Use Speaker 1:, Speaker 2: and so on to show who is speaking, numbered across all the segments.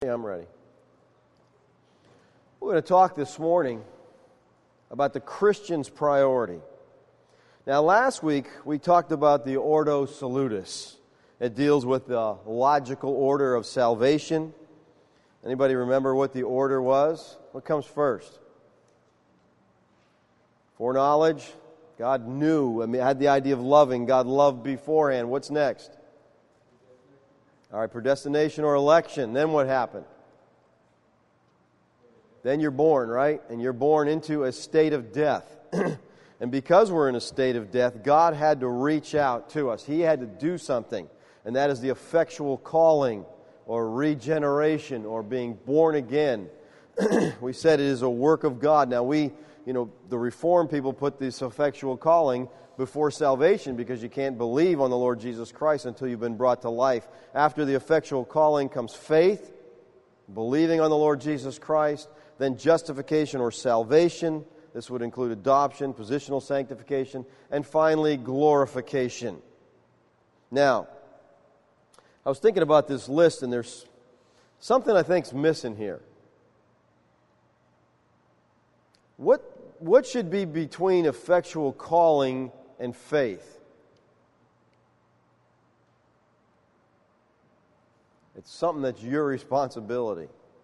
Speaker 1: I'm ready. We're going to talk this morning about the Christian's priority. Now, last week we talked about the Ordo Salutis. It deals with the logical order of salvation. Anybody remember what the order was? What comes first? Foreknowledge. God knew. Had the idea of loving. God loved beforehand. What's next? All right, predestination or election. Then what happened? Then you're born, right? And you're born into a state of death. And because we're in a state of death, God had to reach out to us. He had to do something. And that is the effectual calling or regeneration or being born again. We said it is a work of God. Now the Reformed people put this effectual calling before salvation because you can't believe on the Lord Jesus Christ until you've been brought to life. After the effectual calling comes faith, believing on the Lord Jesus Christ, then justification or salvation. This would include adoption, positional sanctification, and finally glorification. Now, I was thinking about this list, and there's something I think's missing here. What should be between effectual calling and faith? It's something that's your responsibility.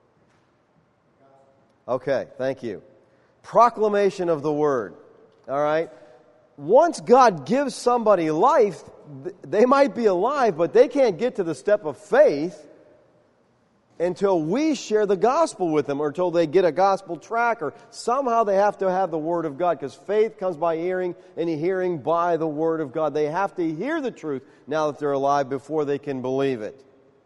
Speaker 1: Okay, thank you. Proclamation of the Word. All right? Once God gives somebody life, they might be alive, but they can't get to the step of faith until we share the gospel with them or until they get a gospel tract or somehow they have to have the Word of God because faith comes by hearing and hearing by the Word of God. They have to hear the truth now that they're alive before they can believe it.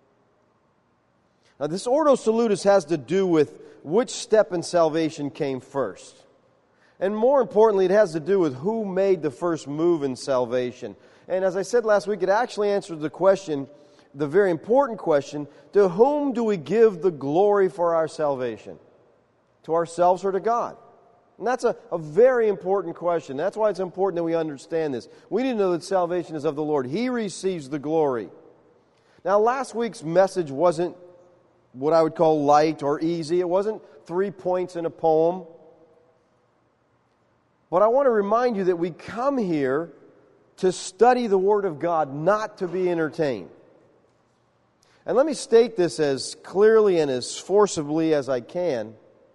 Speaker 1: Now this Ordo Salutis has to do with which step in salvation came first. And more importantly, it has to do with who made the first move in salvation. And as I said last week, it actually answers the question, the very important question, to whom do we give the glory for our salvation? To ourselves or to God? And that's a very important question. That's why it's important that we understand this. We need to know that salvation is of the Lord. He receives the glory. Now, last week's message wasn't what I would call light or easy. It wasn't 3 points in a poem. But I want to remind you that we come here to study the Word of God, not to be entertained. And let me state this as clearly and as forcibly as I can.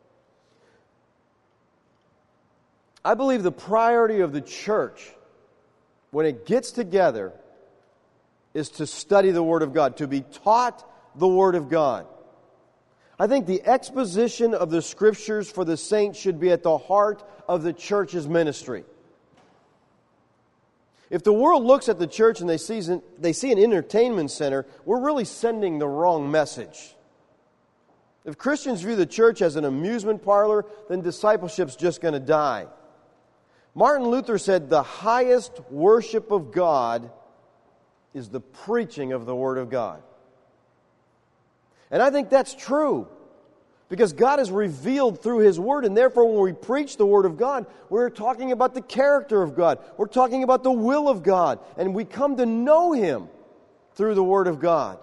Speaker 1: I believe the priority of the church, when it gets together, is to study the Word of God, to be taught the Word of God. I think the exposition of the Scriptures for the saints should be at the heart of the church's ministry. If the world looks at the church and they see an entertainment center, we're really sending the wrong message. If Christians view the church as an amusement parlor, then discipleship's just going to die. Martin Luther said the highest worship of God is the preaching of the Word of God. And I think that's true. Because God is revealed through His Word, and therefore when we preach the Word of God, we're talking about the character of God. We're talking about the will of God. And we come to know Him through the Word of God.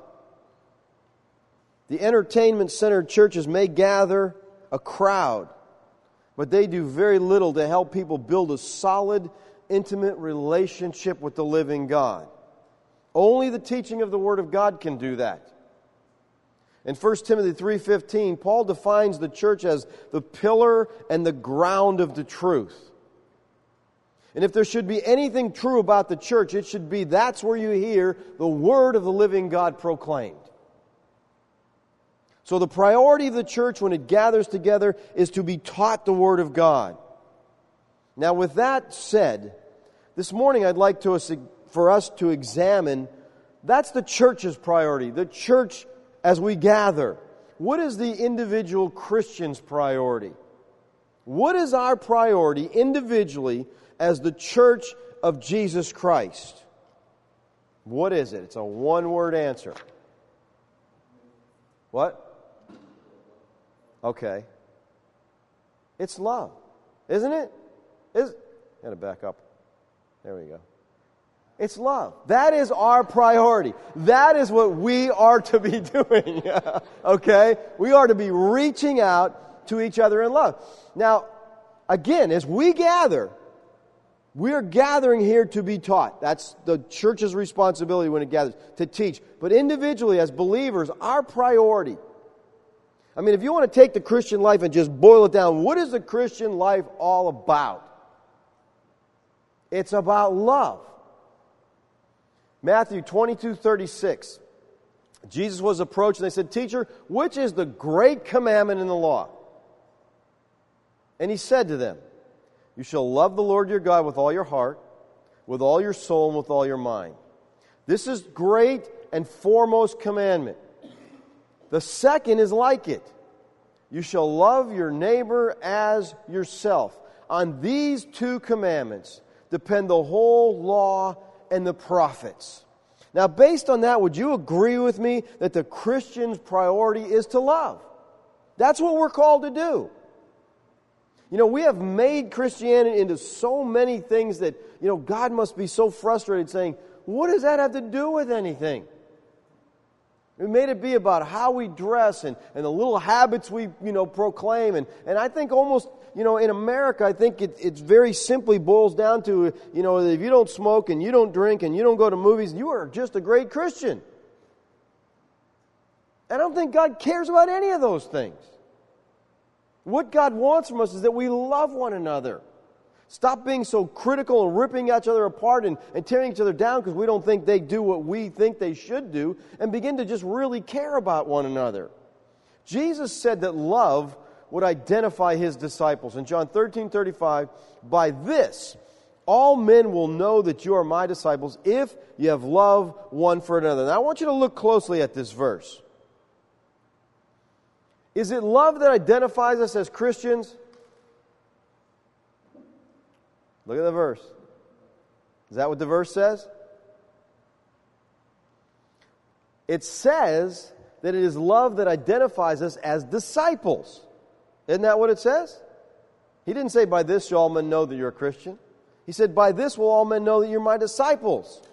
Speaker 1: The entertainment-centered churches may gather a crowd, but they do very little to help people build a solid, intimate relationship with the living God. Only the teaching of the Word of God can do that. In 1 Timothy 3:15, Paul defines the church as the pillar and the ground of the truth. And if there should be anything true about the church, it should be that's where you hear the Word of the living God proclaimed. So the priority of the church when it gathers together is to be taught the Word of God. Now with that said, this morning I'd like for us to examine, that's the church's priority, the church as we gather. What is the individual Christian's priority? What is our priority individually as the church of Jesus Christ? What is it? It's a one-word answer. What? Okay. It's love. Isn't it? Got to back up. There we go. It's love. That is our priority. That is what we are to be doing. Okay? We are to be reaching out to each other in love. Now, again, as we gather, we're gathering here to be taught. That's the church's responsibility when it gathers, to teach. But individually, as believers, our priority. I mean, if you want to take the Christian life and just boil it down, what is the Christian life all about? It's about love. Matthew 22:36. Jesus was approached and they said, "Teacher, which is the great commandment in the law?" And he said to them, "You shall love the Lord your God with all your heart, with all your soul, and with all your mind. This is great and foremost commandment. The second is like it. You shall love your neighbor as yourself. On these two commandments depend the whole law and the prophets." Now, based on that, would you agree with me that the Christian's priority is to love? That's what we're called to do. You know, we have made Christianity into so many things that, God must be so frustrated saying, what does that have to do with anything? We made it be about how we dress and the little habits we, proclaim. And I think almost, in America, I think it's very simply boils down to, if you don't smoke and you don't drink and you don't go to movies, you are just a great Christian. I don't think God cares about any of those things. What God wants from us is that we love one another. Stop being so critical and ripping each other apart and tearing each other down because we don't think they do what we think they should do, and begin to just really care about one another. Jesus said that love would identify His disciples. In John 13:35, "By this all men will know that you are my disciples if you have love one for another." Now I want you to look closely at this verse. Is it love that identifies us as Christians? Look at the verse. Is that what the verse says? It says that it is love that identifies us as disciples. Isn't that what it says? He didn't say, "By this shall all men know that you're a Christian." He said, "By this will all men know that you're my disciples."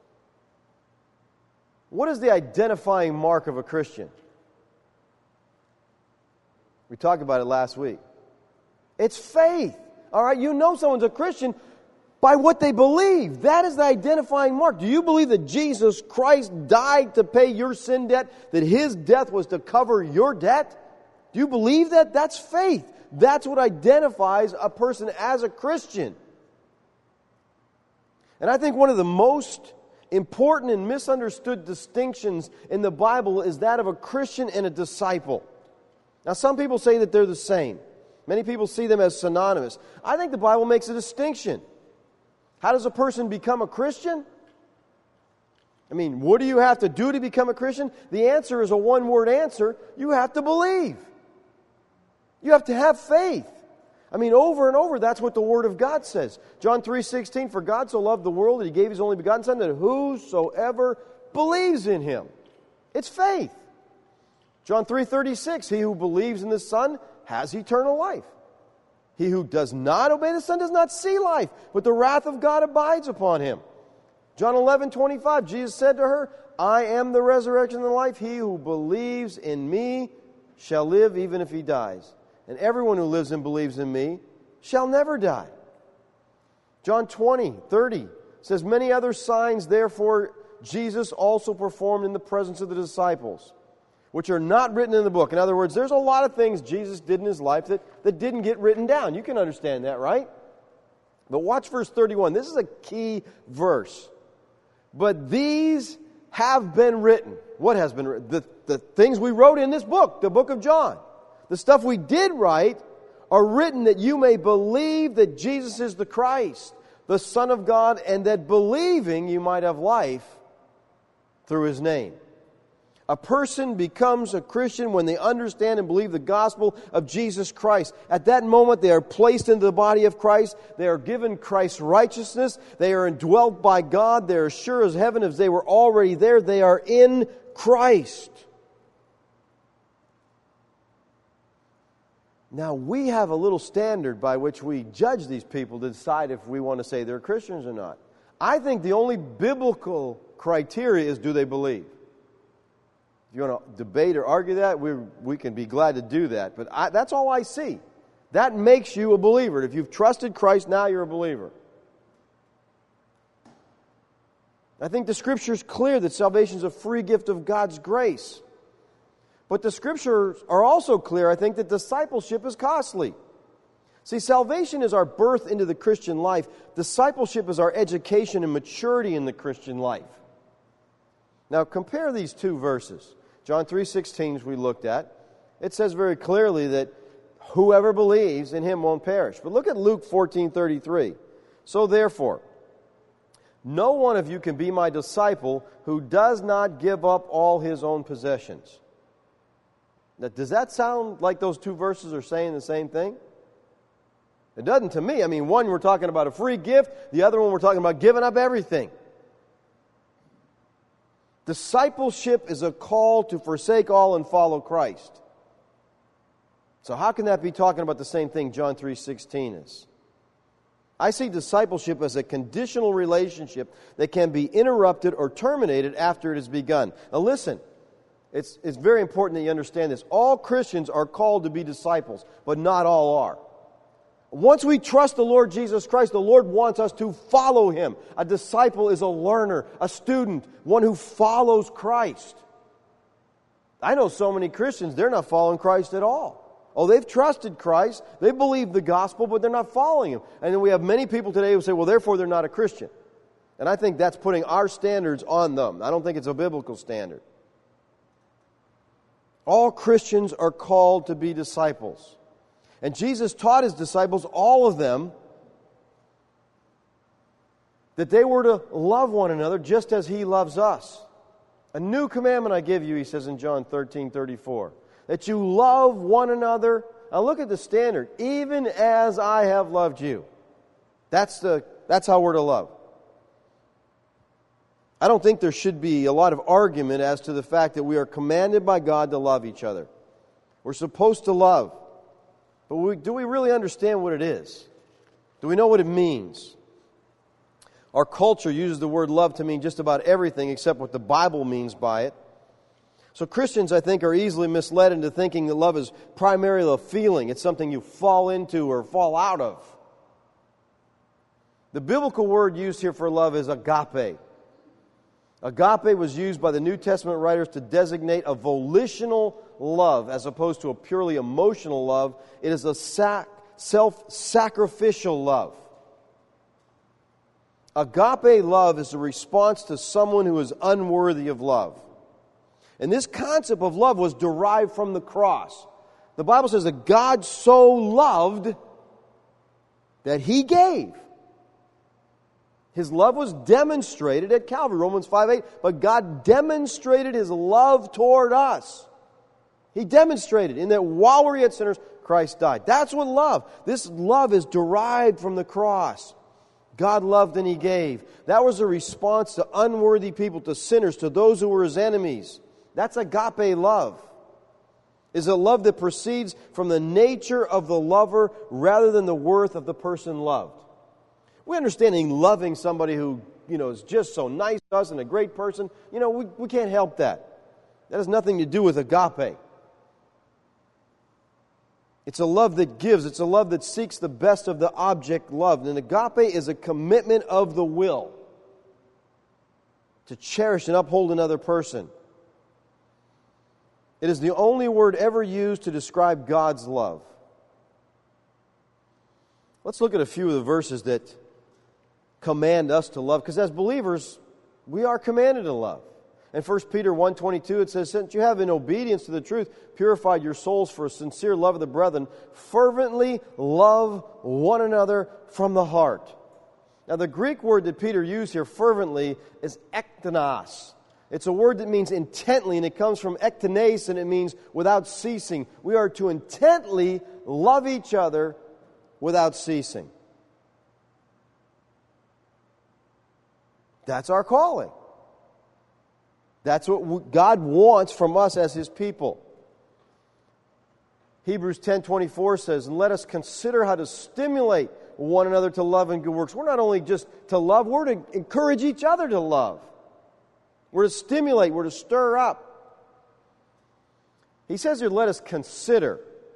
Speaker 1: What is the identifying mark of a Christian? We talked about it last week. It's faith. All right, you know someone's a Christian by what they believe. That is the identifying mark. Do you believe that Jesus Christ died to pay your sin debt, that His death was to cover your debt? Do you believe that? That's faith. That's what identifies a person as a Christian. And I think one of the most important and misunderstood distinctions in the Bible is that of a Christian and a disciple. Now, some people say that they're the same. Many people see them as synonymous. I think the Bible makes a distinction. How does a person become a Christian? I mean, what do you have to do to become a Christian? The answer is a one-word answer. You have to believe. You have to have faith. I mean, over and over, that's what the Word of God says. John 3:16, "For God so loved the world that He gave His only begotten Son, that whosoever believes in Him." It's faith. John 3:36, "He who believes in the Son has eternal life. He who does not obey the Son does not see life, but the wrath of God abides upon him." John 11:25, Jesus said to her, "I am the resurrection and the life. He who believes in me shall live even if he dies. And everyone who lives and believes in me shall never die." John 20:30 says, "Many other signs, therefore, Jesus also performed in the presence of the disciples, which are not written in the book." In other words, there's a lot of things Jesus did in His life that didn't get written down. You can understand that, right? But watch verse 31. This is a key verse. "But these have been written." What has been written? The things we wrote in this book, the book of John. The stuff we did write are written that you may believe that Jesus is the Christ, the Son of God, and that believing you might have life through His name. A person becomes a Christian when they understand and believe the gospel of Jesus Christ. At that moment, they are placed into the body of Christ. They are given Christ's righteousness. They are indwelt by God. They are sure as heaven as they were already there. They are in Christ. Now, we have a little standard by which we judge these people to decide if we want to say they're Christians or not. I think the only biblical criteria is, do they believe? If you want to debate or argue that, we can be glad to do that. But that's all I see. That makes you a believer. If you've trusted Christ, now you're a believer. I think the Scripture is clear that salvation is a free gift of God's grace. But the Scriptures are also clear, I think, that discipleship is costly. See, salvation is our birth into the Christian life. Discipleship is our education and maturity in the Christian life. Now, compare these two verses. John 3:16, which we looked at, it says very clearly that whoever believes in Him won't perish. But look at Luke 14:33. So therefore, no one of you can be my disciple who does not give up all his own possessions. Now, does that sound like those two verses are saying the same thing? It doesn't to me. I mean, one we're talking about a free gift, the other one we're talking about giving up everything. Discipleship is a call to forsake all and follow Christ. So how can that be talking about the same thing John 3:16 is? I see discipleship as a conditional relationship that can be interrupted or terminated after it has begun. Now listen, it's very important that you understand this. All Christians are called to be disciples, but not all are. Once we trust the Lord Jesus Christ, the Lord wants us to follow Him. A disciple is a learner, a student, one who follows Christ. I know so many Christians, they're not following Christ at all. Oh, they've trusted Christ, they believe the gospel, but they're not following Him. And then we have many people today who say, well, therefore they're not a Christian. And I think that's putting our standards on them. I don't think it's a biblical standard. All Christians are called to be disciples. And Jesus taught His disciples, all of them, that they were to love one another just as He loves us. A new commandment I give you, He says in John 13:34, that you love one another. Now look at the standard. Even as I have loved you. That's how we're to love. I don't think there should be a lot of argument as to the fact that we are commanded by God to love each other. We're supposed to love. But do we really understand what it is? Do we know what it means? Our culture uses the word love to mean just about everything except what the Bible means by it. So Christians, I think, are easily misled into thinking that love is primarily a feeling. It's something you fall into or fall out of. The biblical word used here for love is agape. Agape was used by the New Testament writers to designate a volitional love as opposed to a purely emotional love. It is a self-sacrificial love. Agape love is a response to someone who is unworthy of love. And this concept of love was derived from the cross. The Bible says that God so loved that He gave. His love was demonstrated at Calvary, Romans 5:8. But God demonstrated His love toward us. He demonstrated in that while we were yet sinners, Christ died. That's what love. This love is derived from the cross. God loved and He gave. That was a response to unworthy people, to sinners, to those who were His enemies. That's agape love. Is a love that proceeds from the nature of the lover rather than the worth of the person loved. We understand loving somebody who, is just so nice to us and a great person. We can't help that. That has nothing to do with agape. It's a love that gives. It's a love that seeks the best of the object loved. And agape is a commitment of the will to cherish and uphold another person. It is the only word ever used to describe God's love. Let's look at a few of the verses that command us to love, because as believers, we are commanded to love. In 1 Peter 1:22, it says, since you have in obedience to the truth purified your souls for a sincere love of the brethren, fervently love one another from the heart. Now the Greek word that Peter used here, fervently, is ektanos. It's a word that means intently, and it comes from ektanes, and it means without ceasing. We are to intently love each other without ceasing. That's our calling. That's what God wants from us as His people. Hebrews 10:24 says, and let us consider how to stimulate one another to love and good works. We're not only just to love, we're to encourage each other to love. We're to stimulate, we're to stir up. He says here, let us consider.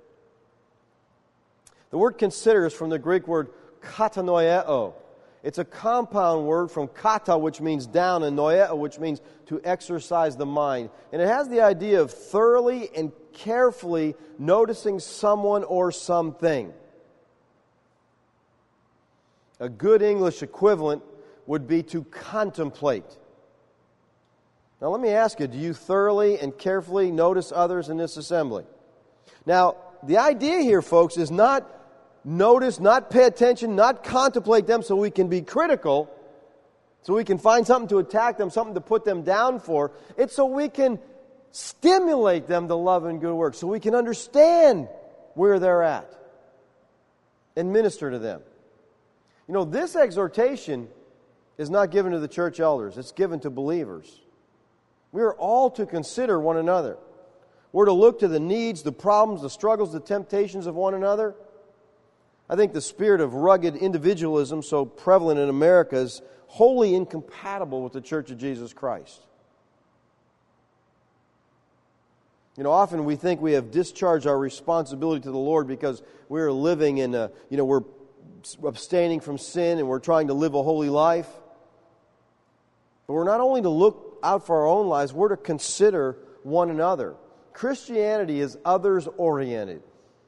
Speaker 1: The word consider is from the Greek word katanoieo. It's a compound word from kata, which means down, and noeo, which means to exercise the mind. And it has the idea of thoroughly and carefully noticing someone or something. A good English equivalent would be to contemplate. Now let me ask you, do you thoroughly and carefully notice others in this assembly? Now, the idea here, folks, is not notice, not pay attention, not contemplate them so we can be critical, so we can find something to attack them, something to put them down for. It's so we can stimulate them to love and good work, so we can understand where they're at and minister to them. You know, this exhortation is not given to the church elders. It's given to believers. We are all to consider one another. We're to look to the needs, the problems, the struggles, the temptations of one another. I think the spirit of rugged individualism so prevalent in America is wholly incompatible with the Church of Jesus Christ. You know, often we think we have discharged our responsibility to the Lord because we're living in we're abstaining from sin and we're trying to live a holy life. But we're not only to look out for our own lives, we're to consider one another. Christianity is others-oriented.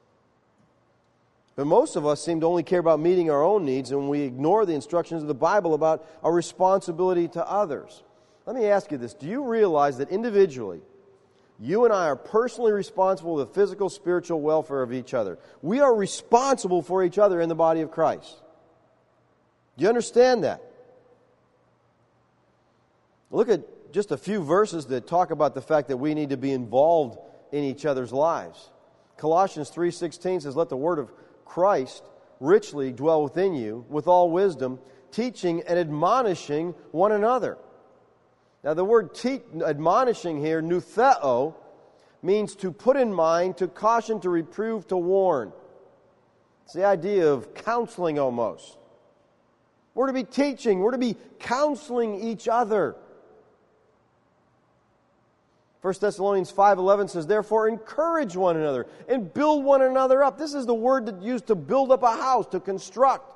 Speaker 1: But most of us seem to only care about meeting our own needs, and we ignore the instructions of the Bible about our responsibility to others. Let me ask you this. Do you realize that individually, you and I are personally responsible for the physical, spiritual welfare of each other? We are responsible for each other in the body of Christ. Do you understand that? Look at just a few verses that talk about the fact that we need to be involved in each other's lives. Colossians 3:16 says, let the word of Christ richly dwell within you with all wisdom, teaching and admonishing one another. Now the word admonishing here, noutheo, means to put in mind, to caution, to reprove, to warn. It's the idea of counseling almost. We're to be teaching, we're to be counseling each other. 1 Thessalonians 5:11 says, therefore encourage one another and build one another up. This is the word that's used to build up a house, to construct.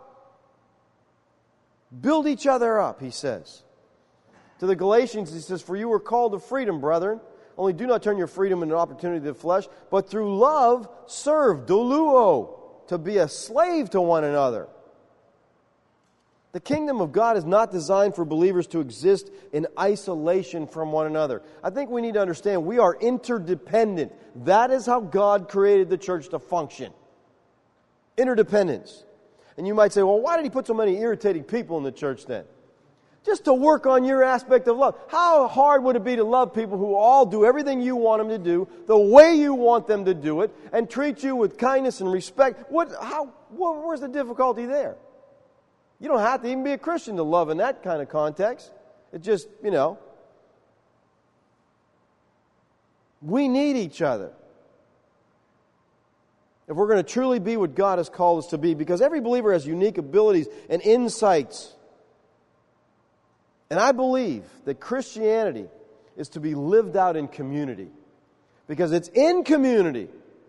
Speaker 1: Build each other up, he says. To the Galatians, he says, for you were called to freedom, brethren. Only do not turn your freedom into an opportunity to the flesh, but through love serve, doulouo, to be a slave to one another. The kingdom of God is not designed for believers to exist in isolation from one another. I think we need to understand we are interdependent. That is how God created the church to function. Interdependence. And you might say, well, why did he put so many irritating people in the church then? Just to work on your aspect of love. How hard would it be to love people who all do everything you want them to do, the way you want them to do it, and treat you with kindness and respect? Where's the difficulty there? You don't have to even be a Christian to love in that kind of context. It just, we need each other. If we're going to truly be what God has called us to be, because every believer has unique abilities and insights. And I believe that Christianity is to be lived out in community. Because it's in community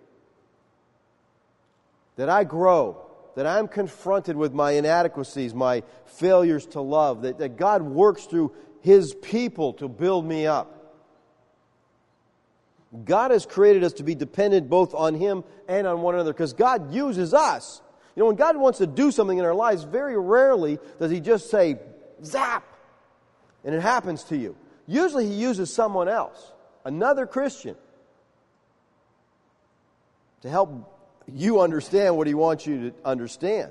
Speaker 1: that I grow, that I'm confronted with my inadequacies, my failures to love, that God works through His people to build me up. God has created us to be dependent both on Him and on one another, because God uses us. When God wants to do something in our lives, very rarely does He just say, zap, and it happens to you. Usually He uses someone else, another Christian, to help you understand what He wants you to understand.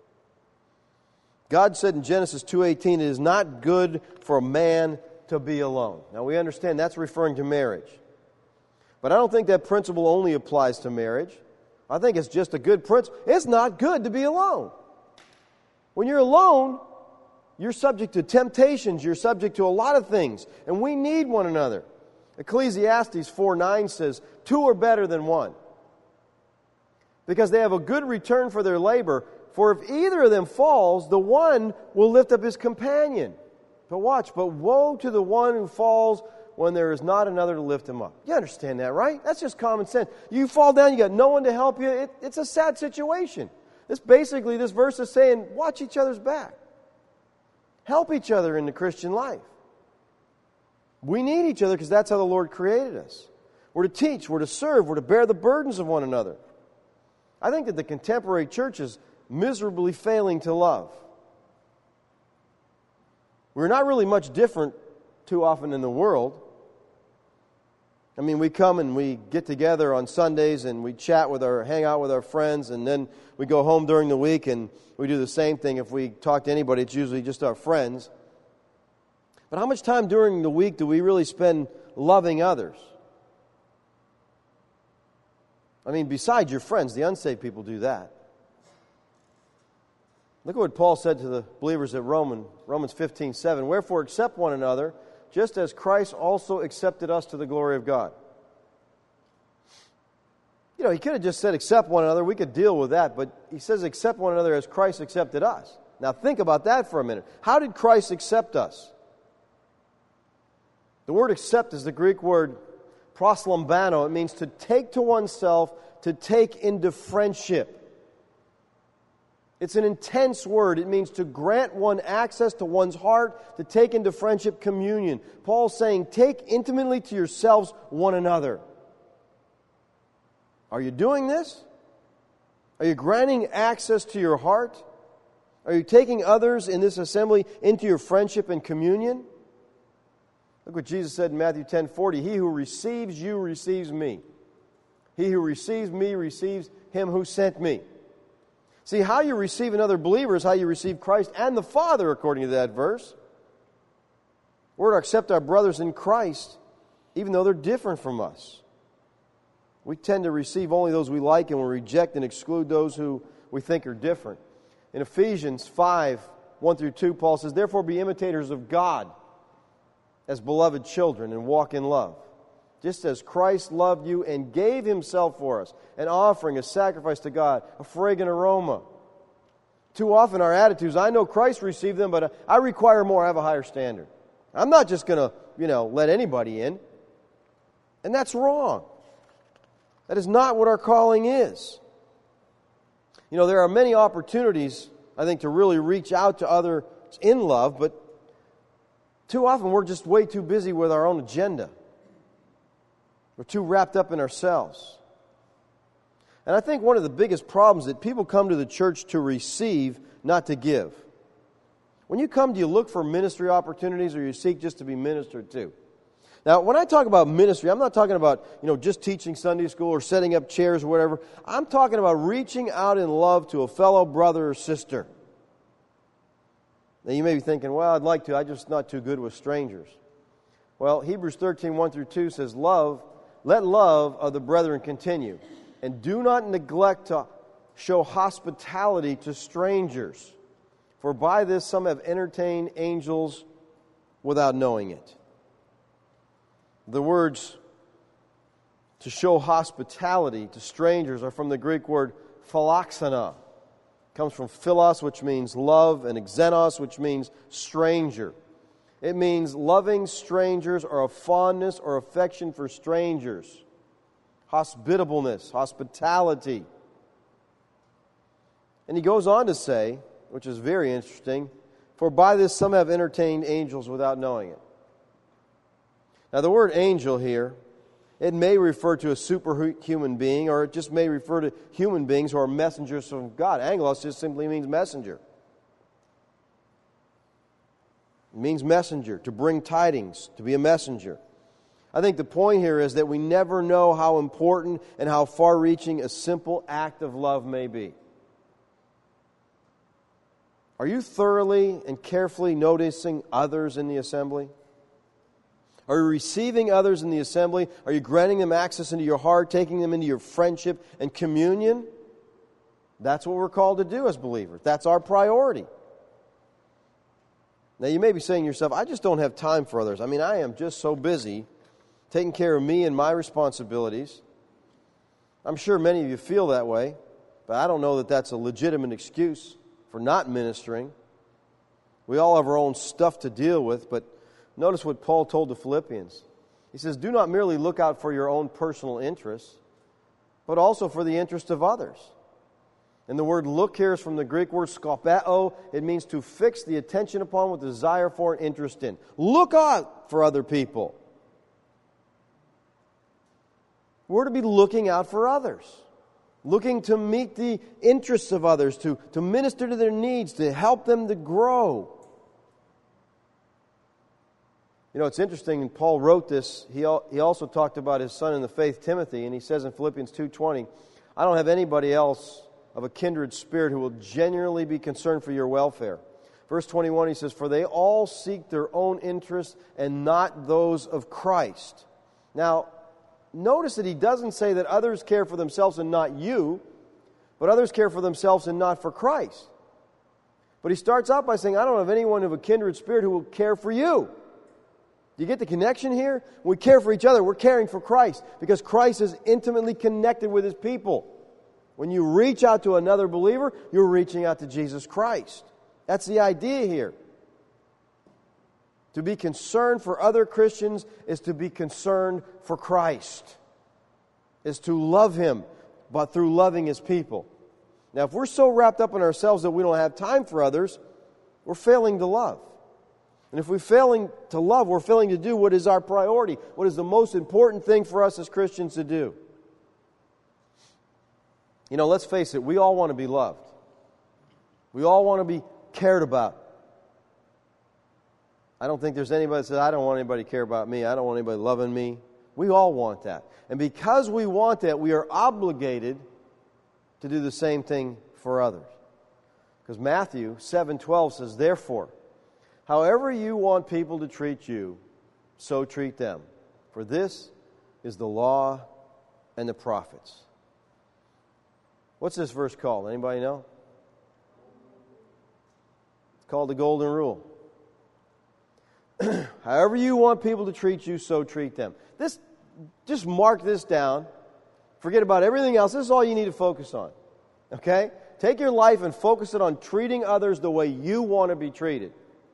Speaker 1: God said in Genesis 2:18, it is not good for a man to be alone. Now we understand that's referring to marriage. But I don't think that principle only applies to marriage. I think it's just a good principle. It's not good to be alone. When you're alone, you're subject to temptations. You're subject to a lot of things. And we need one another. Ecclesiastes 4:9 says, 2 are better than one, because they have a good return for their labor. For if either of them falls, the one will lift up his companion. But watch, but woe to the one who falls when there is not another to lift him up. You understand that, right? That's just common sense. You fall down, you got no one to help you. It's a sad situation. This verse is saying, watch each other's back. Help each other in the Christian life. We need each other because that's how the Lord created us. We're to teach, we're to serve, we're to bear the burdens of one another. I think that the contemporary church is miserably failing to love. We're not really much different too often in the world. I mean, we come and we get together on Sundays and we hang out with our friends, and then we go home during the week and we do the same thing. If we talk to anybody, it's usually just our friends. But how much time during the week do we really spend loving others? I mean, besides your friends, the unsaved people do that. Look at what Paul said to the believers at Romans 15:7. Wherefore accept one another, just as Christ also accepted us to the glory of God. You know, he could have just said accept one another. We could deal with that. But he says accept one another as Christ accepted us. Now think about that for a minute. How did Christ accept us? The word accept is the Greek word proslambano. It means to take to oneself, to take into friendship. It's an intense word. It means to grant one access to one's heart, to take into friendship communion. Paul's saying, take intimately to yourselves one another. Are you doing this? Are you granting access to your heart? Are you taking others in this assembly into your friendship and communion? Look what Jesus said in Matthew 10:40. He who receives you receives me. He who receives me receives him who sent me. See, how you receive another believer is how you receive Christ and the Father, according to that verse. We're to accept our brothers in Christ, even though they're different from us. We tend to receive only those we like, and we reject and exclude those who we think are different. In Ephesians 5:1-2, Paul says, therefore be imitators of God as beloved children, and walk in love, just as Christ loved you and gave himself for us, an offering, a sacrifice to God, a fragrant aroma. Too often our attitudes, I know Christ received them, but I require more, I have a higher standard. I'm not just going to, let anybody in. And that's wrong. That is not what our calling is. There are many opportunities, I think, to really reach out to others in love, but too often we're just way too busy with our own agenda. We're too wrapped up in ourselves. And I think one of the biggest problems is that people come to the church to receive, not to give. When you come, do you look for ministry opportunities, or you seek just to be ministered to? Now, when I talk about ministry, I'm not talking about, just teaching Sunday school or setting up chairs or whatever. I'm talking about reaching out in love to a fellow brother or sister. Now, you may be thinking, well, I'd like to. I'm just not too good with strangers. Well, Hebrews 13:1-2 says, let love of the brethren continue, and do not neglect to show hospitality to strangers, for by this some have entertained angels without knowing it. The words to show hospitality to strangers are from the Greek word philoxena. It comes from philos, which means love, and xenos, which means stranger. It means loving strangers, or a fondness or affection for strangers. Hospitableness, hospitality. And he goes on to say, which is very interesting, for by this some have entertained angels without knowing it. Now the word angel here, it may refer to a superhuman being, or it just may refer to human beings who are messengers from God. Angelos just simply means messenger. It means messenger, to bring tidings, to be a messenger. I think the point here is that we never know how important and how far-reaching a simple act of love may be. Are you thoroughly and carefully noticing others in the assembly? Are you receiving others in the assembly? Are you granting them access into your heart, taking them into your friendship and communion? That's what we're called to do as believers. That's our priority. Now, you may be saying to yourself, I just don't have time for others. I mean, I am just so busy taking care of me and my responsibilities. I'm sure many of you feel that way. But I don't know that that's a legitimate excuse for not ministering. We all have our own stuff to deal with, but notice what Paul told the Philippians. He says, do not merely look out for your own personal interests, but also for the interest of others. And the word look here is from the Greek word skopeo. It means to fix the attention upon with desire for and interest in. Look out for other people. We're to be looking out for others, looking to meet the interests of others, to minister to their needs, to help them to grow. You know, it's interesting, and Paul wrote this. He also talked about his son in the faith, Timothy, and he says in Philippians 2:20, I don't have anybody else of a kindred spirit who will genuinely be concerned for your welfare. Verse 21, he says, for they all seek their own interests and not those of Christ. Now, notice that he doesn't say that others care for themselves and not you, but others care for themselves and not for Christ. But he starts out by saying, I don't have anyone of a kindred spirit who will care for you. Do you get the connection here? When we care for each other, we're caring for Christ, because Christ is intimately connected with His people. When you reach out to another believer, you're reaching out to Jesus Christ. That's the idea here. To be concerned for other Christians is to be concerned for Christ, is to love Him, but through loving His people. Now, if we're so wrapped up in ourselves that we don't have time for others, we're failing to love. And if we're failing to love, we're failing to do what is our priority, what is the most important thing for us as Christians to do. You know, let's face it, we all want to be loved. We all want to be cared about. I don't think there's anybody that says, I don't want anybody to care about me. I don't want anybody loving me. We all want that. And because we want that, we are obligated to do the same thing for others. Because Matthew 7:12 says, therefore, however you want people to treat you, so treat them. For this is the law and the prophets. What's this verse called? Anybody know? It's called the Golden Rule. However you want people to treat you, so treat them. Just mark this down. Forget about everything else. This is all you need to focus on. Okay? Take your life and focus it on treating others the way you want to be treated.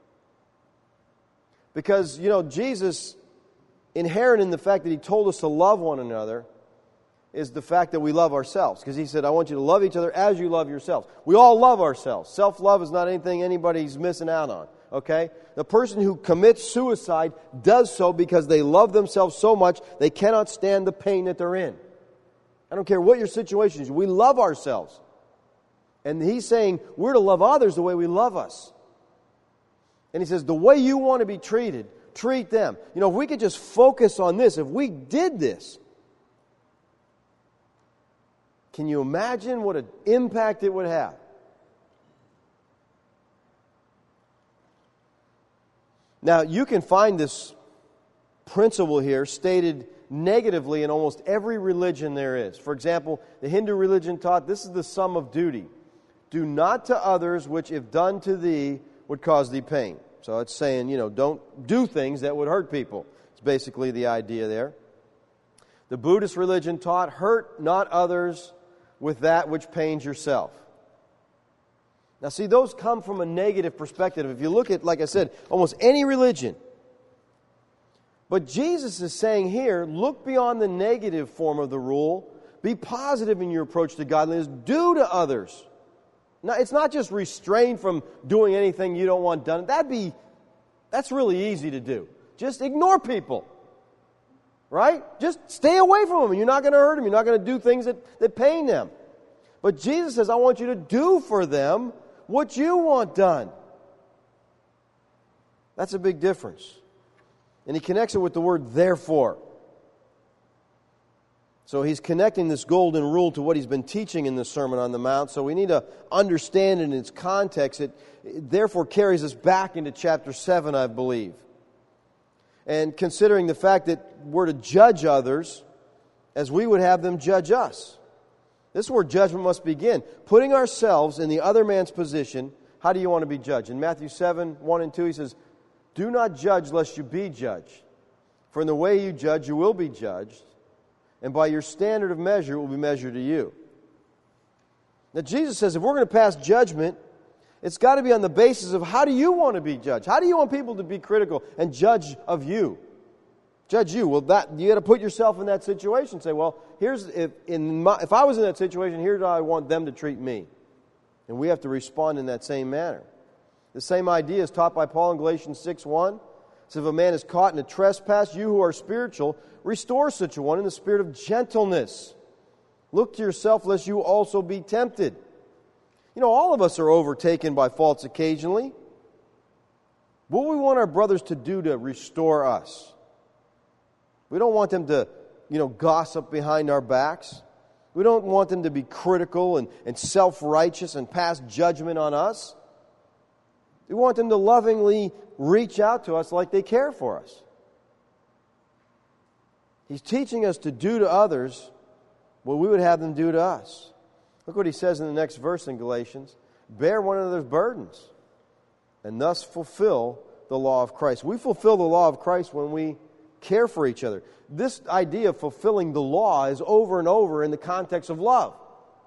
Speaker 1: Because, you know, Jesus, inherent in the fact that He told us to love one another, is the fact that we love ourselves. Because He said, I want you to love each other as you love yourselves. We all love ourselves. Self-love is not anything anybody's missing out on. Okay? The person who commits suicide does so because they love themselves so much they cannot stand the pain that they're in. I don't care what your situation is. We love ourselves. And He's saying we're to love others the way we love us. And He says, the way you want to be treated, treat them. You know, if we could just focus on this, if we did this, can you imagine what an impact it would have? Now, you can find this principle here stated negatively in almost every religion there is. For example, the Hindu religion taught this is the sum of duty. Do not to others which, if done to thee, would cause thee pain. So it's saying, you know, don't do things that would hurt people. It's basically the idea there. The Buddhist religion taught, hurt not others with that which pains yourself. Now see, those come from a negative perspective. If you look at, like I said, almost any religion. But Jesus is saying here, look beyond the negative form of the rule. Be positive in your approach to godliness. Do to others. Now, it's not just restrain from doing anything you don't want done. That's really easy to do. Just ignore people. Right? Just stay away from them. You're not going to hurt them. You're not going to do things that pain them. But Jesus says, I want you to do for them what you want done. That's a big difference. And He connects it with the word therefore. So He's connecting this golden rule to what He's been teaching in the Sermon on the Mount. So we need to understand it in its context. It therefore carries us back into chapter 7, I believe. And considering the fact that we're to judge others as we would have them judge us. This is where judgment must begin. Putting ourselves in the other man's position, how do you want to be judged? In Matthew 7, 1 and 2, He says, do not judge lest you be judged. For in the way you judge, you will be judged. And by your standard of measure, it will be measured to you. Now, Jesus says if we're going to pass judgment, it's got to be on the basis of how do you want to be judged? How do you want people to be critical and judge of you? Judge you. Well, you got to put yourself in that situation. Say, well, if I was in that situation, here's how I want them to treat me. And we have to respond in that same manner. The same idea is taught by Paul in Galatians 6:1. It says, if a man is caught in a trespass, you who are spiritual, restore such a one in the spirit of gentleness. Look to yourself, lest you also be tempted. You know, all of us are overtaken by faults occasionally. What do we want our brothers to do to restore us? We don't want them to, gossip behind our backs. We don't want them to be critical and self-righteous and pass judgment on us. We want them to lovingly reach out to us like they care for us. He's teaching us to do to others what we would have them do to us. Look what he says in the next verse in Galatians. Bear one another's burdens and thus fulfill the law of Christ. We fulfill the law of Christ when we care for each other. This idea of fulfilling the law is over and over in the context of love.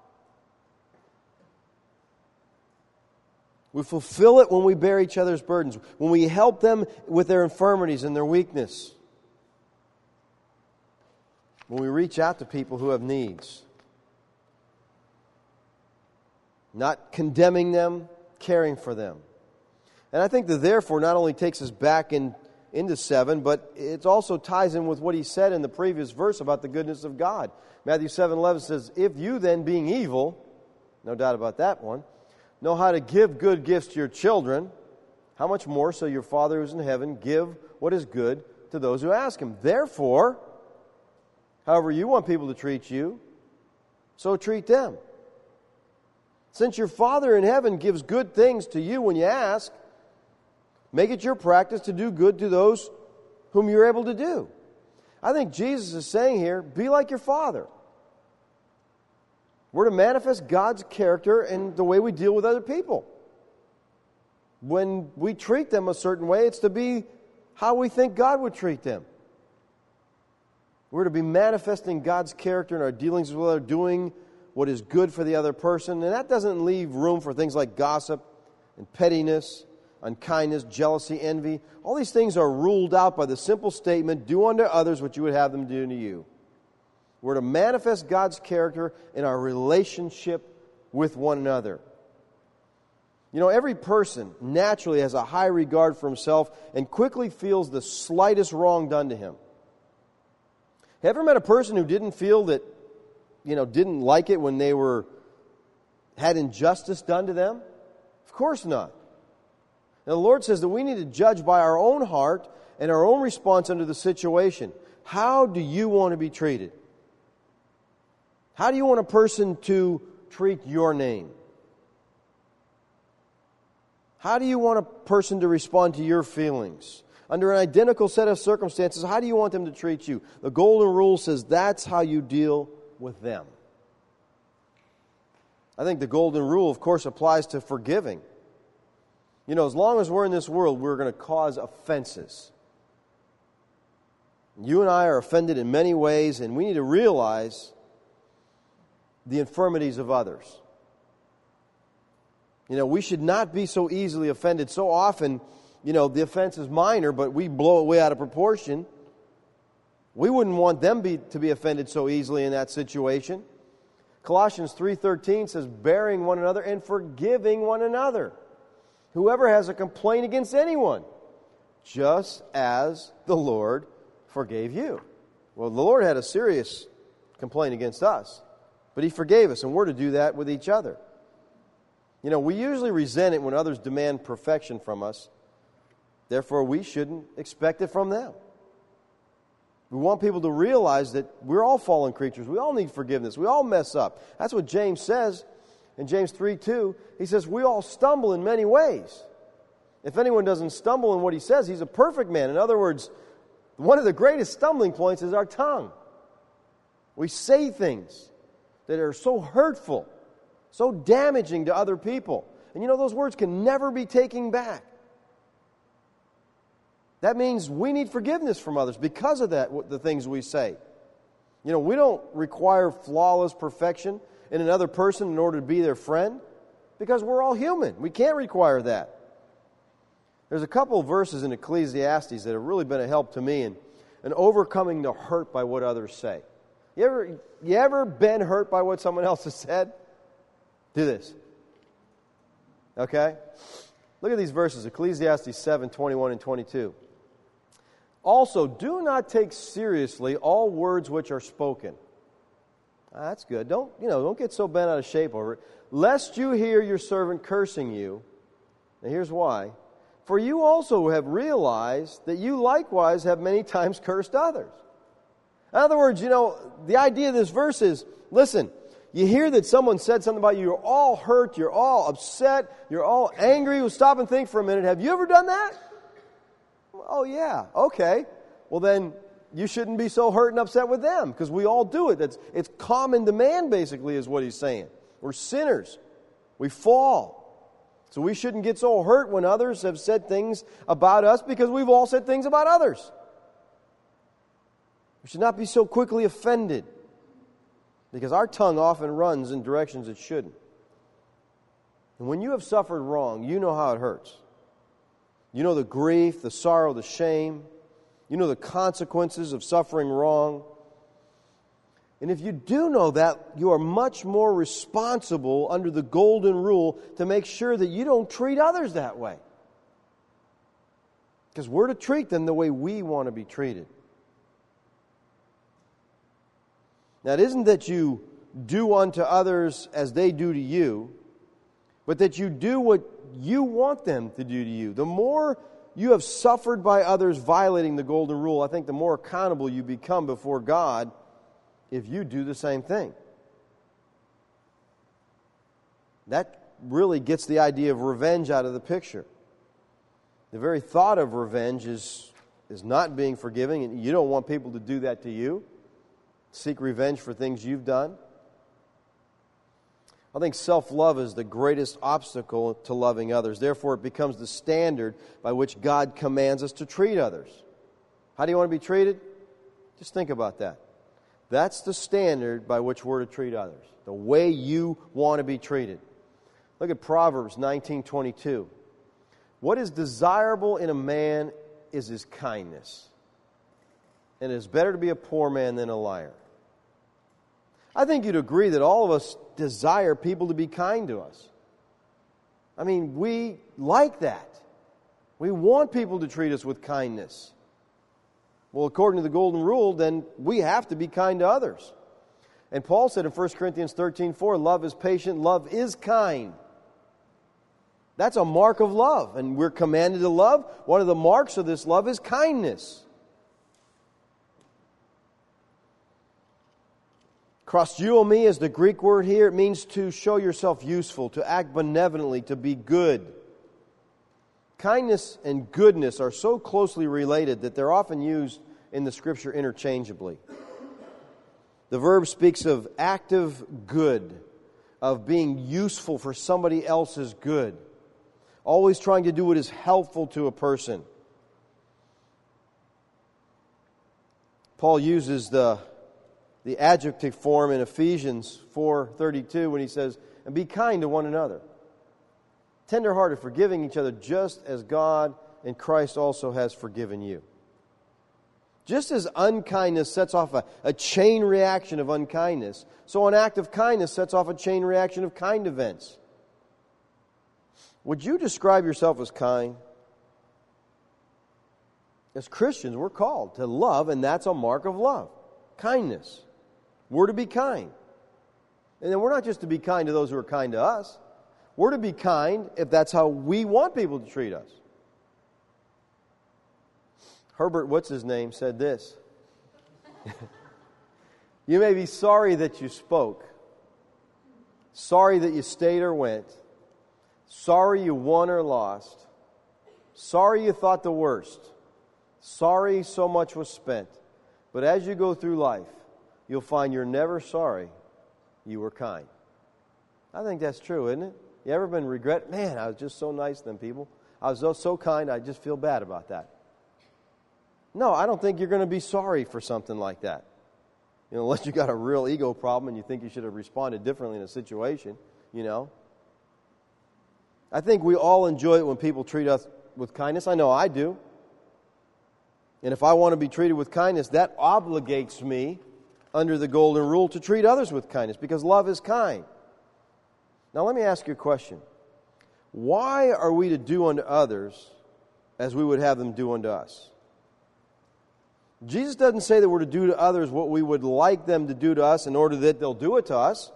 Speaker 1: We fulfill it when we bear each other's burdens, when we help them with their infirmities and their weakness, when we reach out to people who have needs. Not condemning them, caring for them. And I think the therefore not only takes us back into 7, but it also ties in with what he said in the previous verse about the goodness of God. Matthew 7:11 says, if you then, being evil, no doubt about that one, know how to give good gifts to your children, how much more so your Father who is in heaven give what is good to those who ask Him. Therefore, however you want people to treat you, so treat them. Since your Father in heaven gives good things to you when you ask, make it your practice to do good to those whom you're able to do. I think Jesus is saying here, be like your Father. We're to manifest God's character in the way we deal with other people. When we treat them a certain way, it's to be how we think God would treat them. We're to be manifesting God's character in our dealings with others, doing what is good for the other person. And that doesn't leave room for things like gossip and pettiness, unkindness, jealousy, envy. All these things are ruled out by the simple statement, do unto others what you would have them do to you. We're to manifest God's character in our relationship with one another. You know, every person naturally has a high regard for himself and quickly feels the slightest wrong done to him. Have you ever met a person who didn't feel that, didn't like it when they had injustice done to them? Of course not. Now, the Lord says that we need to judge by our own heart and our own response under the situation. How do you want to be treated? How do you want a person to treat your name? How do you want a person to respond to your feelings? Under an identical set of circumstances, how do you want them to treat you? The golden rule says that's how you deal with them. I think the golden rule, of course, applies to forgiving. As long as we're in this world, we're going to cause offenses. You and I are offended in many ways, and we need to realize the infirmities of others. We should not be so easily offended. So often, the offense is minor, but we blow it way out of proportion. We wouldn't want them to be offended so easily in that situation. Colossians 3:13 says, bearing one another and forgiving one another. Whoever has a complaint against anyone, just as the Lord forgave you. Well, the Lord had a serious complaint against us, but He forgave us, and we're to do that with each other. We usually resent it when others demand perfection from us. Therefore, we shouldn't expect it from them. We want people to realize that we're all fallen creatures. We all need forgiveness. We all mess up. That's what James says in James 3:2. He says, we all stumble in many ways. If anyone doesn't stumble in what he says, he's a perfect man. In other words, one of the greatest stumbling points is our tongue. We say things that are so hurtful, so damaging to other people. And those words can never be taken back. That means we need forgiveness from others because of that, the things we say. We don't require flawless perfection. in another person in order to be their friend? Because we're all human. We can't require that. There's a couple of verses in Ecclesiastes that have really been a help to me in overcoming the hurt by what others say. You ever been hurt by what someone else has said? Do this. Okay? Look at these verses, Ecclesiastes 7, 21 and 22. Also, do not take seriously all words which are spoken. That's good. Don't get so bent out of shape over it. Lest you hear your servant cursing you. Now here's why. For you also have realized that you likewise have many times cursed others. In other words, the idea of this verse is, listen, you hear that someone said something about you, you're all hurt, you're all upset, you're all angry. Well, stop and think for a minute. Have you ever done that? Oh, yeah. Okay. Well, then you shouldn't be so hurt and upset with them, because we all do it. It's common demand, basically, is what he's saying. We're sinners. We fall. So we shouldn't get so hurt when others have said things about us, because we've all said things about others. We should not be so quickly offended, because our tongue often runs in directions it shouldn't. And when you have suffered wrong, you know how it hurts. You know the grief, the sorrow, the shame. You know the consequences of suffering wrong. And if you do know that, you are much more responsible under the golden rule to make sure that you don't treat others that way. Because we're to treat them the way we want to be treated. Now, it isn't that you do unto others as they do to you, but that you do what you want them to do to you. The more you have suffered by others violating the golden rule, I think the more accountable you become before God if you do the same thing. That really gets the idea of revenge out of the picture. The very thought of revenge is not being forgiving, and you don't want people to do that to you. Seek revenge for things you've done. I think self-love is the greatest obstacle to loving others. Therefore, it becomes the standard by which God commands us to treat others. How do you want to be treated? Just think about that. That's the standard by which we're to treat others. The way you want to be treated. Look at Proverbs 19:22. What is desirable in a man is his kindness. And it is better to be a poor man than a liar. I think you'd agree that all of us desire people to be kind to us. I mean, we like that. We want people to treat us with kindness. Well, according to the golden rule, then we have to be kind to others. And Paul said in 1 Corinthians 13:4, love is patient, love is kind. That's a mark of love, and we're commanded to love. One of the marks of this love is kindness. Krosteuomai is the Greek word here. It means to show yourself useful, to act benevolently, to be good. Kindness and goodness are so closely related that they're often used in the Scripture interchangeably. The verb speaks of active good, of being useful for somebody else's good. Always trying to do what is helpful to a person. Paul uses the adjective form in Ephesians 4:32 when he says, and be kind to one another. Tender-hearted, forgiving each other just as God in Christ also has forgiven you. Just as unkindness sets off a chain reaction of unkindness, so an act of kindness sets off a chain reaction of kind events. Would you describe yourself as kind? As Christians, we're called to love, and that's a mark of love. Kindness. We're to be kind. And then we're not just to be kind to those who are kind to us. We're to be kind if that's how we want people to treat us. Herbert, what's his name, said this. You may be sorry that you spoke. Sorry that you stayed or went. Sorry you won or lost. Sorry you thought the worst. Sorry so much was spent. But as you go through life, you'll find you're never sorry you were kind. I think that's true, isn't it? You ever been regret? Man, I was just so nice to them people. I was so kind, I just feel bad about that. No, I don't think you're going to be sorry for something like that. Unless you got a real ego problem and you think you should have responded differently in a situation, I think we all enjoy it when people treat us with kindness. I know I do. And if I want to be treated with kindness, that obligates me under the golden rule to treat others with kindness, because love is kind. Now let me ask you a question. Why are we to do unto others as we would have them do unto us? Jesus doesn't say that we're to do to others what we would like them to do to us in order that they'll do it to us.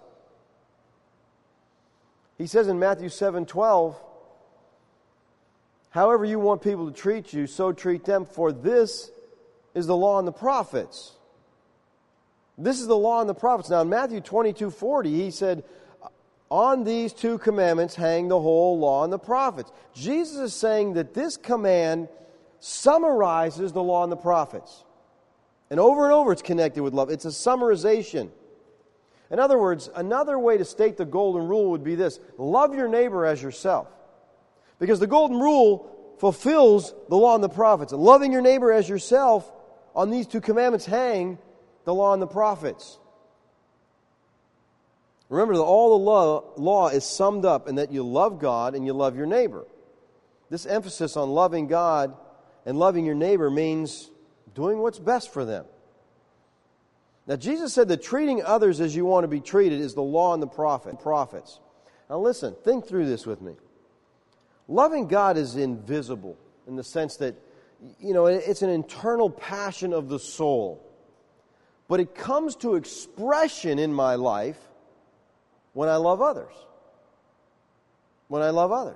Speaker 1: He says in Matthew 7:12, however you want people to treat you, so treat them, for this is the law and the prophets. This is the law and the prophets. Now in Matthew 22:40, he said, on these two commandments hang the whole law and the prophets. Jesus is saying that this command summarizes the law and the prophets. And over it's connected with love. It's a summarization. In other words, another way to state the golden rule would be this: love your neighbor as yourself. Because the golden rule fulfills the law and the prophets. And loving your neighbor as yourself, on these two commandments hang the law and the prophets. Remember that all the law is summed up in that you love God and you love your neighbor. This emphasis on loving God and loving your neighbor means doing what's best for them. Now, Jesus said that treating others as you want to be treated is the law and the prophets. Now listen, think through this with me. Loving God is invisible in the sense that, it's an internal passion of the soul. But it comes to expression in my life when I love others. When I love others.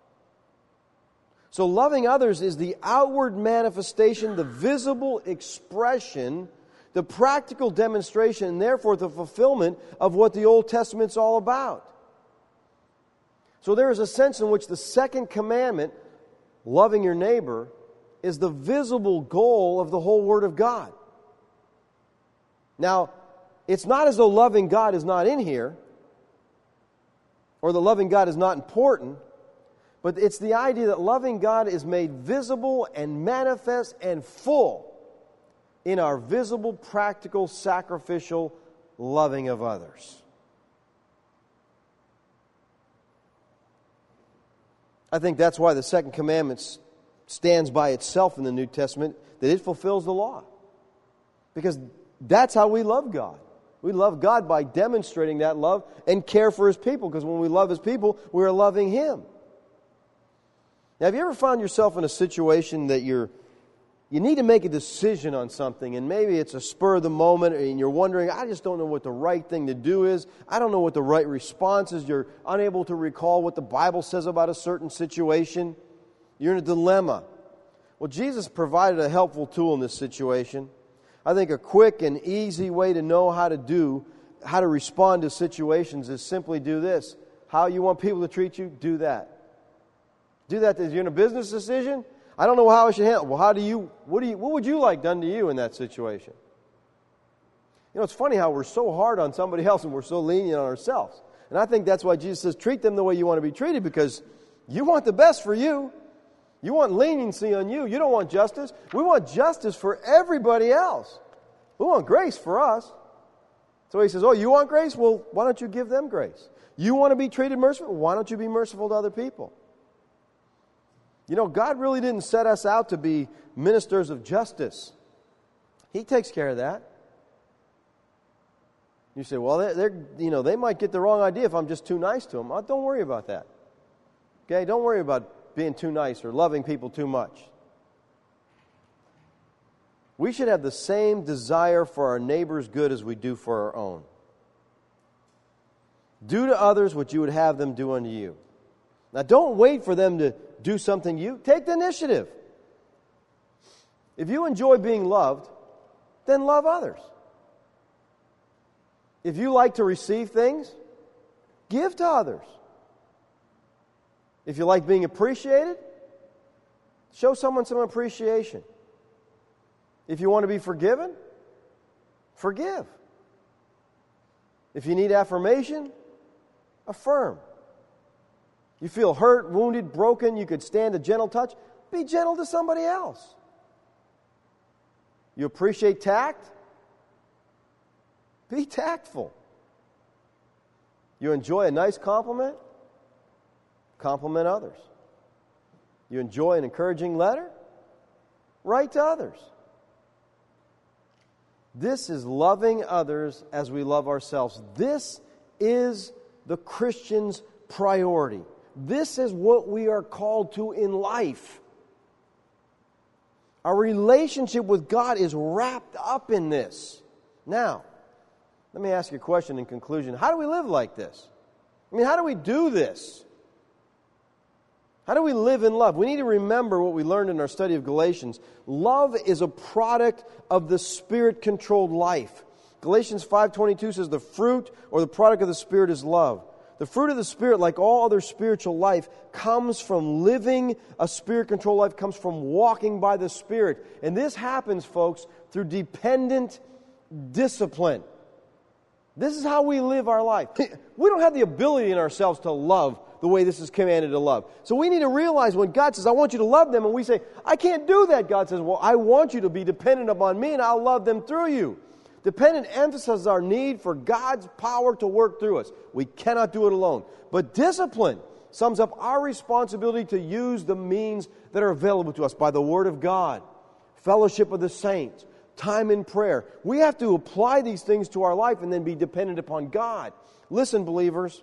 Speaker 1: So loving others is the outward manifestation, the visible expression, the practical demonstration, and therefore the fulfillment of what the Old Testament's all about. So there is a sense in which the second commandment, loving your neighbor, is the visible goal of the whole Word of God. Now, it's not as though loving God is not in here, or that loving God is not important, but it's the idea that loving God is made visible and manifest and full in our visible, practical, sacrificial loving of others. I think that's why the second commandment stands by itself in the New Testament, that it fulfills the law. Because that's how we love God. We love God by demonstrating that love and care for His people, because when we love His people, we are loving Him. Now, have you ever found yourself in a situation that you need to make a decision on something, and maybe it's a spur of the moment, and you're wondering, I just don't know what the right thing to do is. I don't know what the right response is. You're unable to recall what the Bible says about a certain situation. You're in a dilemma. Well, Jesus provided a helpful tool in this situation. I think a quick and easy way to know how to respond to situations is simply do this. How you want people to treat you, do that. Do that. If you're in a business decision, I don't know how I should handle it. Well, what would you like done to you in that situation? It's funny how we're so hard on somebody else and we're so lenient on ourselves. And I think that's why Jesus says, treat them the way you want to be treated, because you want the best for you. You want leniency on you. You don't want justice. We want justice for everybody else. We want grace for us. So He says, you want grace? Well, why don't you give them grace? You want to be treated mercifully? Why don't you be merciful to other people? God really didn't set us out to be ministers of justice. He takes care of that. You say, well, they might get the wrong idea if I'm just too nice to them. Don't worry about that. Okay, don't worry about being too nice or loving people too much. We should have the same desire for our neighbor's good as we do for our own. Do to others what you would have them do unto you. Now, don't wait for them to do something to you. Take the initiative. If you enjoy being loved, then love others. If you like to receive things, give to others. If you like being appreciated, show someone some appreciation. If you want to be forgiven, forgive. If you need affirmation, affirm. You feel hurt, wounded, broken, you could stand a gentle touch, be gentle to somebody else. You appreciate tact? Be tactful. You enjoy a nice compliment? Compliment others. You enjoy an encouraging letter? Write to others. This is loving others as we love ourselves. This is the Christian's priority. This is what we are called to in life. Our relationship with God is wrapped up in this. Now, let me ask you a question in conclusion. How do we live like this? I mean, how do we do this? How do we live in love? We need to remember what we learned in our study of Galatians. Love is a product of the Spirit-controlled life. Galatians 5:22 says the fruit or the product of the Spirit is love. The fruit of the Spirit, like all other spiritual life, comes from living a Spirit-controlled life, comes from walking by the Spirit. And this happens, folks, through dependent discipline. This is how we live our life. We don't have the ability in ourselves to love the way this is commanded to love. So we need to realize when God says, I want you to love them, and we say, I can't do that. God says, well, I want you to be dependent upon me, and I'll love them through you. Dependent emphasizes our need for God's power to work through us. We cannot do it alone. But discipline sums up our responsibility to use the means that are available to us by the Word of God, fellowship of the saints, time in prayer. We have to apply these things to our life and then be dependent upon God. Listen, believers.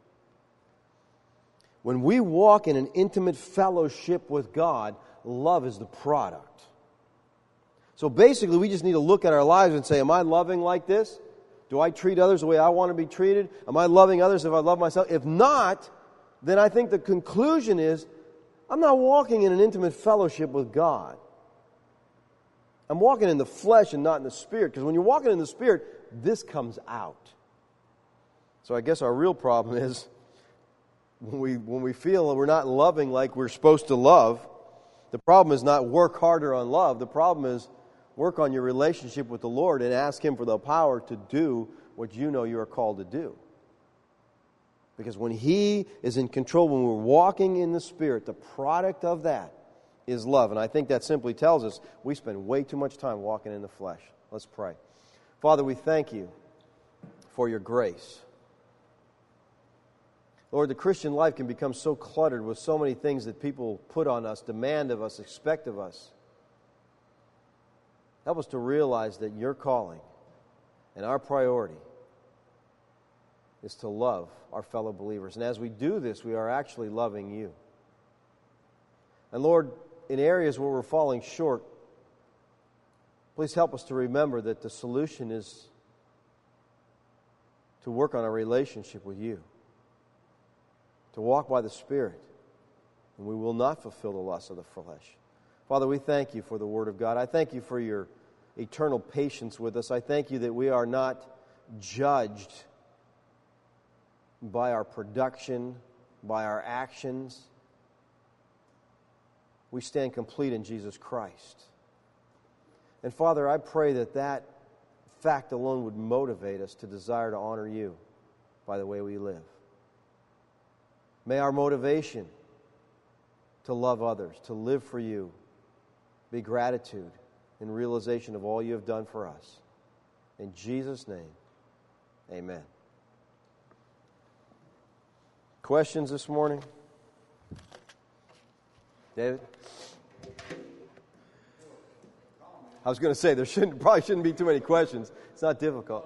Speaker 1: When we walk in an intimate fellowship with God, love is the product. So basically, we just need to look at our lives and say, am I loving like this? Do I treat others the way I want to be treated? Am I loving others if I love myself? If not, then I think the conclusion is, I'm not walking in an intimate fellowship with God. I'm walking in the flesh and not in the Spirit. Because when you're walking in the Spirit, this comes out. So I guess our real problem is, when we feel that we're not loving like we're supposed to love, the problem is not work harder on love. The problem is work on your relationship with the Lord and ask Him for the power to do what you know you are called to do. Because when He is in control, when we're walking in the Spirit, the product of that is love. And I think that simply tells us we spend way too much time walking in the flesh. Let's pray. Father, we thank You for Your grace. Lord, the Christian life can become so cluttered with so many things that people put on us, demand of us, expect of us. Help us to realize that Your calling and our priority is to love our fellow believers. And as we do this, we are actually loving You. And Lord, in areas where we're falling short, please help us to remember that the solution is to work on our relationship with You, to walk by the Spirit, and we will not fulfill the lusts of the flesh. Father, we thank You for the Word of God. I thank You for Your eternal patience with us. I thank You that we are not judged by our production, by our actions. We stand complete in Jesus Christ. And Father, I pray that that fact alone would motivate us to desire to honor You by the way we live. May our motivation to love others, to live for You, be gratitude and realization of all You have done for us. In Jesus' name, amen. Questions this morning? David? I was going to say, there probably shouldn't be too many questions. It's not difficult.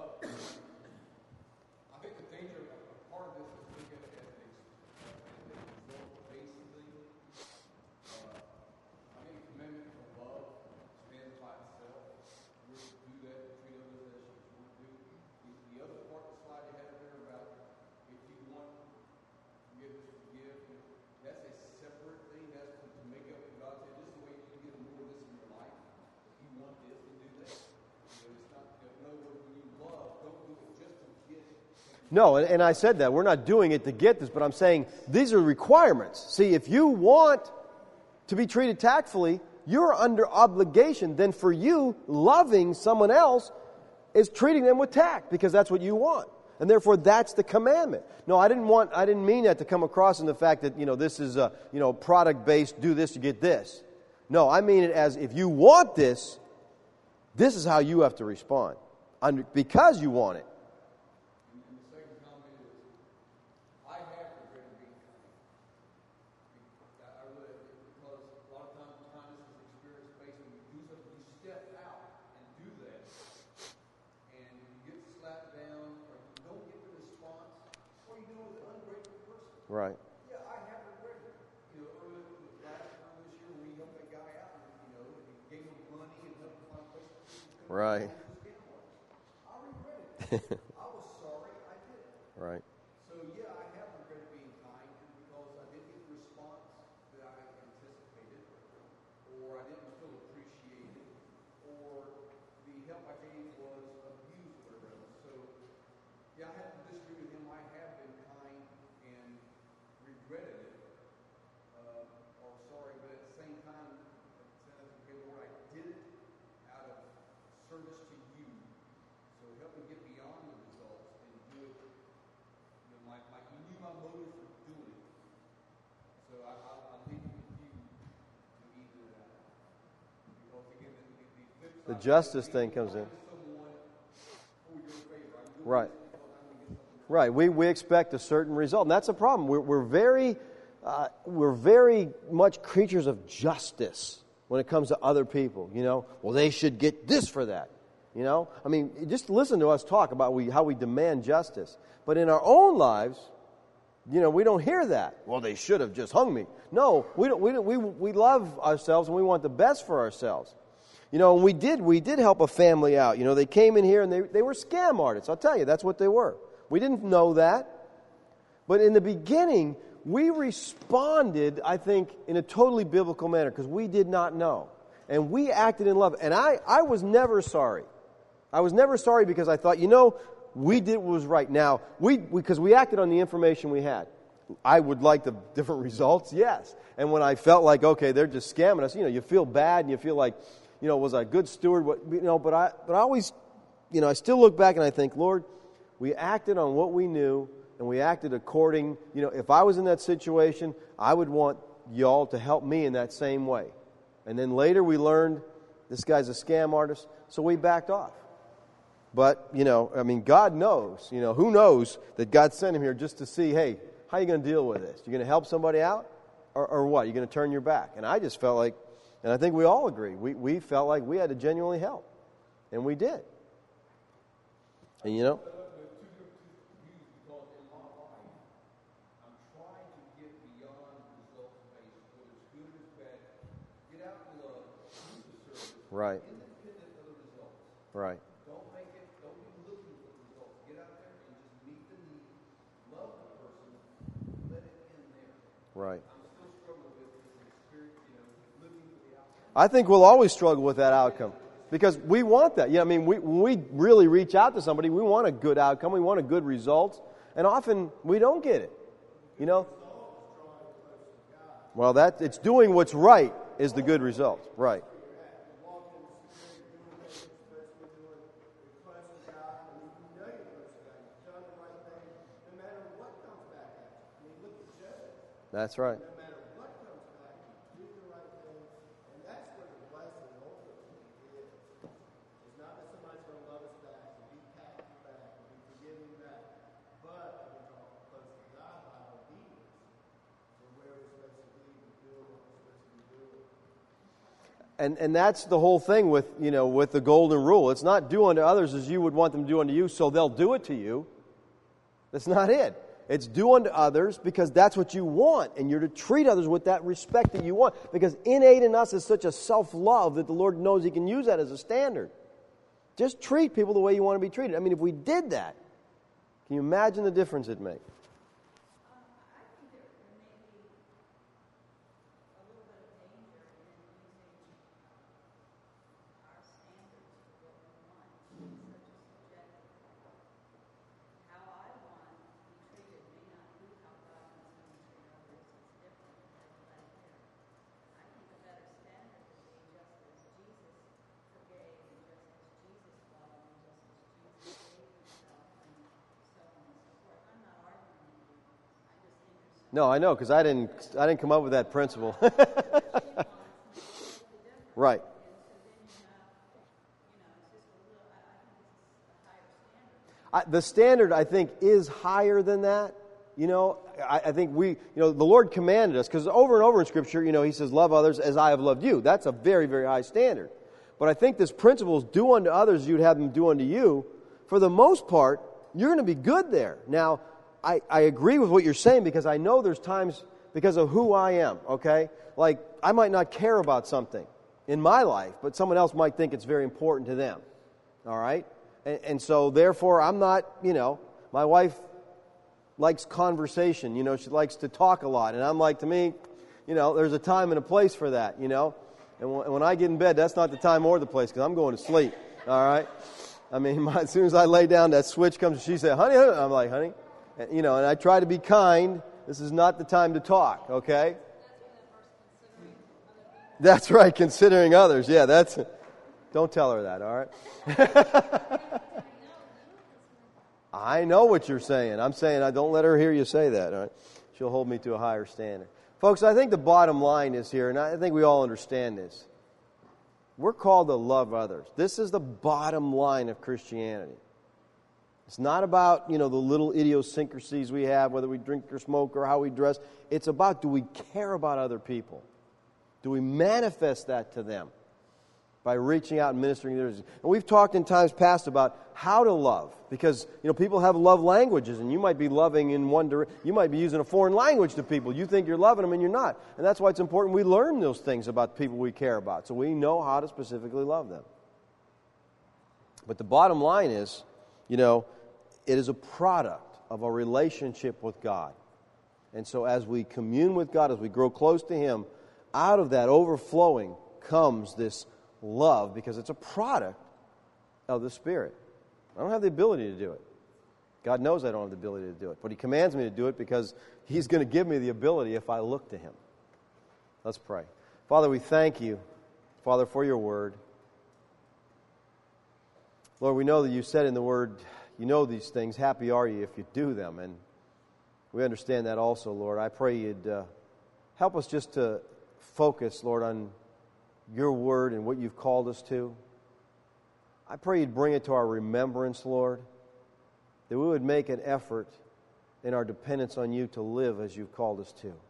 Speaker 1: No, and I said that. We're not doing it to get this, but I'm saying these are requirements. See, if you want to be treated tactfully, you're under obligation. Then for you, loving someone else is treating them with tact because that's what you want. And therefore, that's the commandment. No, I didn't mean that to come across in the fact that, this is product-based, do this to get this. No, I mean it as if you want this, this is how you have to respond. Because you want it. Right.
Speaker 2: Yeah, I have regretted it. Earlier this year, we helped that guy out, and gave him money and helped him find a place.
Speaker 1: Right.
Speaker 2: I regretted it. I was sorry I did it.
Speaker 1: Right.
Speaker 2: So yeah, I have regretted being kind because I didn't get the response that I anticipated, or I didn't feel appreciated, or the help I gave was abused or whatever. So yeah, I have to disagree with him. I have been kind and regretted it, or sorry, but at the same time, says, okay, Lord, I did it out of service to you. So help me get beyond the results and do it. You knew my motive for doing it. So I'll leave it with you to either that. Because again, the flip side,
Speaker 1: The justice thing comes in. Right. Right. We expect a certain result, and that's a problem. We're very much creatures of justice when it comes to other people. Well, they should get this for that. I mean, just listen to us talk about how we demand justice. But in our own lives, we don't hear that. Well, they should have just hung me. No, we don't. We love ourselves and we want the best for ourselves. And we did help a family out. They came in here and they were scam artists. I'll tell you, that's what they were. We didn't know that. But in the beginning, we responded, I think, in a totally biblical manner because we did not know. And we acted in love. And I was never sorry. I was never sorry because I thought, we did what was right. Now, because we acted on the information we had. I would like the different results, yes. And when I felt like, okay, they're just scamming us, you feel bad and you feel like, was I a good steward? But I always, I still look back and I think, Lord, we acted on what we knew and we acted according, if I was in that situation, I would want y'all to help me in that same way. And then later we learned this guy's a scam artist, so we backed off. But, God knows, who knows that God sent him here just to see, hey, how are you going to deal with this? You're going to help somebody out or what? You're going to turn your back? And I just felt like, and I think we all agree, we felt like we had to genuinely help. And we did. And Right. Right.
Speaker 2: Don't be looking for the results. Get out there and just meet the need, love the person, let it end there.
Speaker 1: Right.
Speaker 2: I'm still struggling with this experience, living for the outcome.
Speaker 1: I think we'll always struggle with that outcome because we want that. When we really reach out to somebody, we want a good outcome, we want a good result, and often we don't get it. Well, it's doing what's right is the good result. Right. That's right.
Speaker 2: No matter what comes back, you do the right thing, and that's where the blessing ultimately is. It's not that somebody's going to love us back and be patting back and be forgiving back, but we're going to close to God by obedience to where we're supposed to be doing what we're supposed to be doing.
Speaker 1: And that's the whole thing with the golden rule. It's not do unto others as you would want them to do unto you, so they'll do it to you. That's not it. It's do unto others because that's what you want, and you're to treat others with that respect that you want. Because innate in us is such a self-love that the Lord knows He can use that as a standard. Just treat people the way you want to be treated. If we did that, can you imagine the difference it'd make? No, I know, because I didn't come up with that principle. Right. The standard, I think, is higher than that. I think the Lord commanded us, because over and over in Scripture, He says, love others as I have loved you. That's a very, very high standard. But I think this principle is do unto others, you'd have them do unto you. For the most part, you're going to be good there. Now, I agree with what you're saying because I know there's times because of who I am, okay? Like, I might not care about something in my life, but someone else might think it's very important to them, all right? And so, therefore, I'm not, my wife likes conversation, she likes to talk a lot, and I'm like, to me, there's a time and a place for that, and when I get in bed, that's not the time or the place because I'm going to sleep, all right? I mean, as soon as I lay down, that switch comes, and she said, honey, I'm like, honey, and I try to be kind. This is not the time to talk, okay? That's right, considering others. Yeah, don't tell her that, all right? I know what you're saying. I'm saying I don't let her hear you say that, all right? She'll hold me to a higher standard. Folks, I think the bottom line is here, and I think we all understand this. We're called to love others. This is the bottom line of Christianity. It's not about, the little idiosyncrasies we have, whether we drink or smoke or how we dress. It's about, do we care about other people? Do we manifest that to them by reaching out and ministering to others? And we've talked in times past about how to love, because, people have love languages, and you might be loving in one direction. You might be using a foreign language to people. You think you're loving them, and you're not. And that's why it's important we learn those things about people we care about, so we know how to specifically love them. But the bottom line is, it is a product of a relationship with God. And so as we commune with God, as we grow close to Him, out of that overflowing comes this love, because it's a product of the Spirit. I don't have the ability to do it. God knows I don't have the ability to do it. But He commands me to do it because He's going to give me the ability if I look to Him. Let's pray. Father, we thank You, Father, for Your Word. Lord, we know that You said in the Word, you know these things. Happy are you if you do them. And we understand that also, Lord. I pray You'd help us just to focus, Lord, on Your Word and what You've called us to. I pray You'd bring it to our remembrance, Lord, that we would make an effort in our dependence on You to live as You've called us to.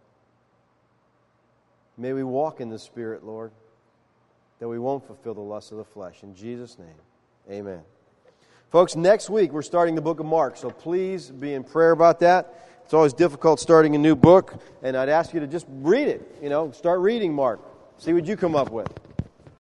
Speaker 1: May we walk in the Spirit, Lord, that we won't fulfill the lusts of the flesh. In Jesus' name, amen. Folks, next week we're starting the book of Mark, so please be in prayer about that. It's always difficult starting a new book, and I'd ask you to just read it. Start reading Mark. See what you come up with.